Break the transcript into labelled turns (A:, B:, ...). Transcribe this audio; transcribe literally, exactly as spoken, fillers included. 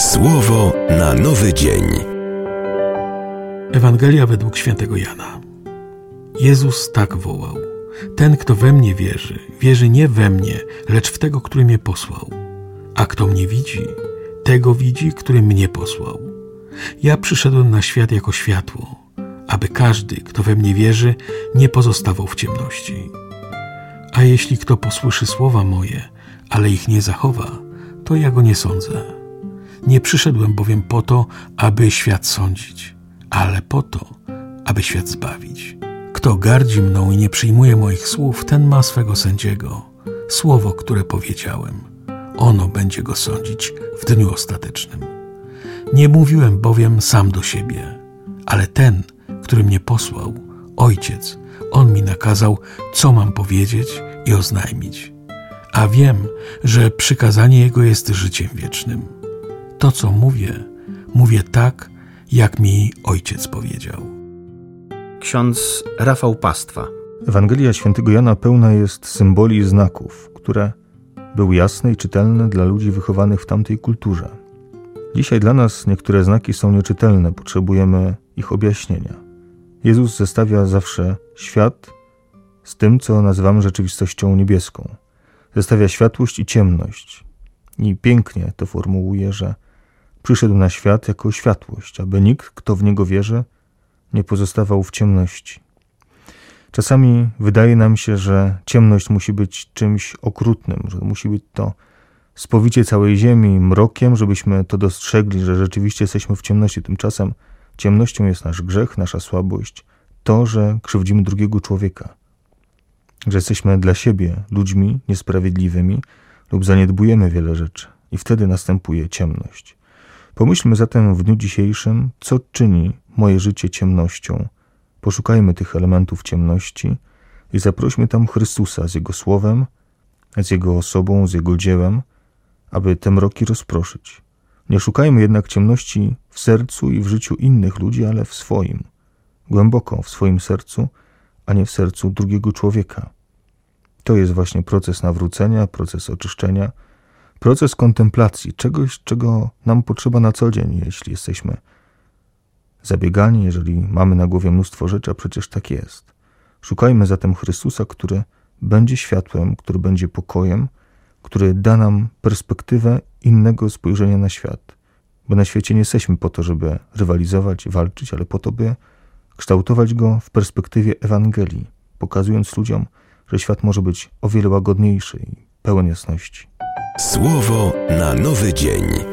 A: Słowo na nowy dzień.
B: Ewangelia według świętego Jana. Jezus tak wołał: ten, kto we mnie wierzy, wierzy nie we mnie, lecz w tego, który mnie posłał. A kto mnie widzi, tego widzi, który mnie posłał. Ja przyszedłem na świat jako światło, aby każdy, kto we mnie wierzy, nie pozostawał w ciemności. A jeśli kto posłyszy słowa moje, ale ich nie zachowa, to ja go nie sądzę. Nie przyszedłem bowiem po to, aby świat sądzić, ale po to, aby świat zbawić. Kto gardzi mną i nie przyjmuje moich słów, ten ma swego sędziego. Słowo, które powiedziałem, ono będzie go sądzić w dniu ostatecznym. Nie mówiłem bowiem sam do siebie, ale ten, który mnie posłał, Ojciec, on mi nakazał, co mam powiedzieć i oznajmić. A wiem, że przykazanie Jego jest życiem wiecznym. To, co mówię, mówię tak, jak mi Ojciec powiedział.
C: Ksiądz Rafał Pastwa.
D: Ewangelia świętego Jana pełna jest symboli i znaków, które były jasne i czytelne dla ludzi wychowanych w tamtej kulturze. Dzisiaj dla nas niektóre znaki są nieczytelne, potrzebujemy ich objaśnienia. Jezus zestawia zawsze świat z tym, co nazywamy rzeczywistością niebieską. Zestawia światłość i ciemność. I pięknie to formułuje, że przyszedł na świat jako światłość, aby nikt, kto w Niego wierzy, nie pozostawał w ciemności. Czasami wydaje nam się, że ciemność musi być czymś okrutnym, że musi być to spowicie całej ziemi mrokiem, żebyśmy to dostrzegli, że rzeczywiście jesteśmy w ciemności. Tymczasem ciemnością jest nasz grzech, nasza słabość, to, że krzywdzimy drugiego człowieka, że jesteśmy dla siebie ludźmi niesprawiedliwymi lub zaniedbujemy wiele rzeczy i wtedy następuje ciemność. Pomyślmy zatem w dniu dzisiejszym, co czyni moje życie ciemnością. Poszukajmy tych elementów ciemności i zaprośmy tam Chrystusa z Jego Słowem, z Jego osobą, z Jego dziełem, aby te mroki rozproszyć. Nie szukajmy jednak ciemności w sercu i w życiu innych ludzi, ale w swoim, głęboko w swoim sercu, a nie w sercu drugiego człowieka. To jest właśnie proces nawrócenia, proces oczyszczenia, proces kontemplacji, czegoś, czego nam potrzeba na co dzień, jeśli jesteśmy zabiegani, jeżeli mamy na głowie mnóstwo rzeczy, a przecież tak jest. Szukajmy zatem Chrystusa, który będzie światłem, który będzie pokojem, który da nam perspektywę innego spojrzenia na świat. Bo na świecie nie jesteśmy po to, żeby rywalizować, walczyć, ale po to, by kształtować go w perspektywie Ewangelii, pokazując ludziom, że świat może być o wiele łagodniejszy i pełen jasności.
A: Słowo na nowy dzień.